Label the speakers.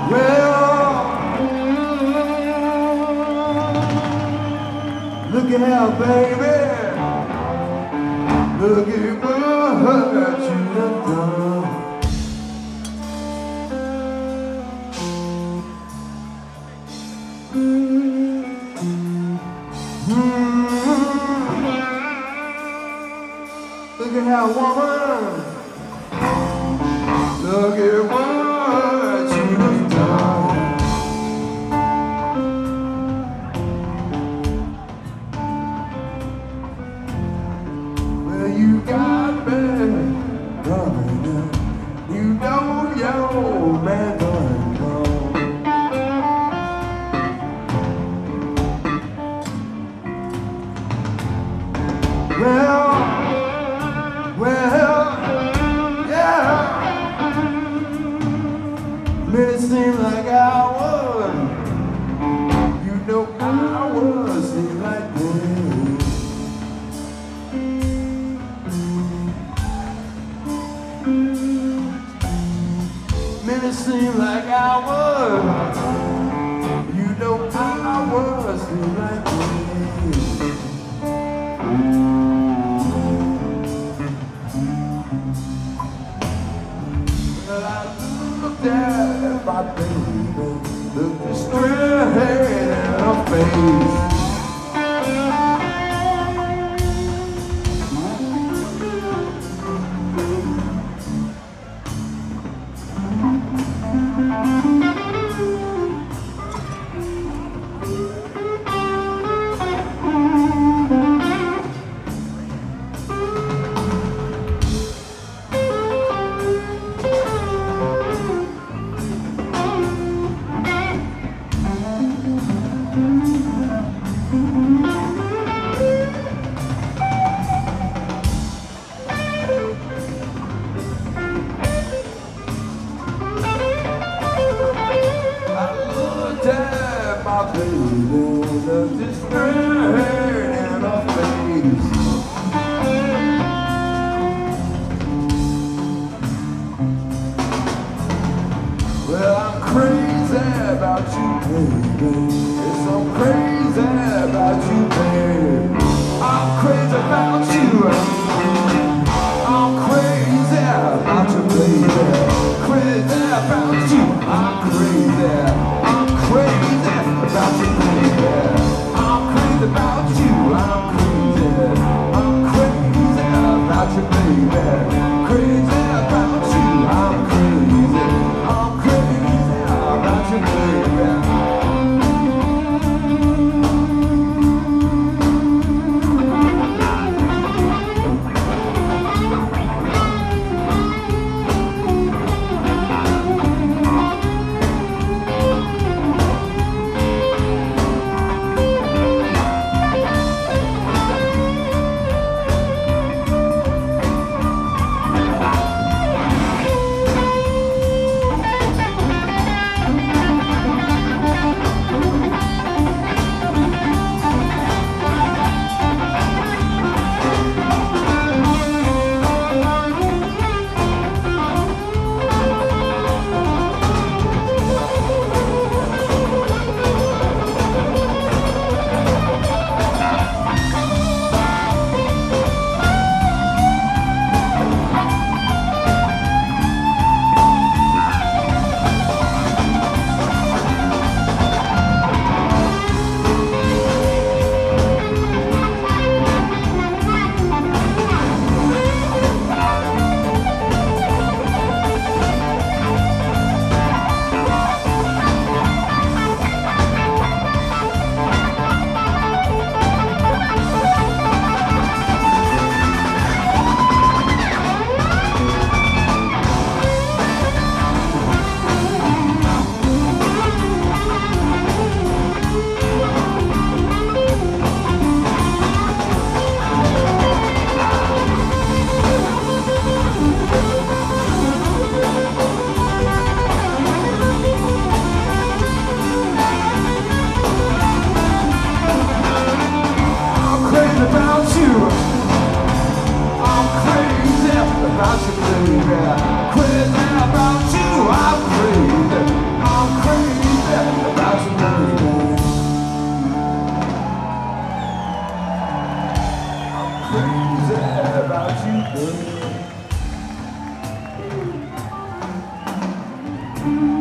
Speaker 1: Well, look out, baby. Look at what you have done. Look at how woman. Look at what you have done. Well, you got me coming up. You know your man done gone. Well, yeah. Made it seem like I was. You know I was seem like this. Made it seem like I was. You know I was seem like this. Well, I looked at my baby, looked straight at her face. My baby looked just straight in her face. Well, I'm crazy about you, baby. Yes, I'm crazy about you, baby. I'm crazy about you. I'm crazy about you, baby. Crazy about you. I'm crazy. I'm crazy about you, baby. I'm crazy about you. I'm crazy. I'm crazy about you, baby. Crazy about you. I'm crazy. I'm crazy about you, baby. you.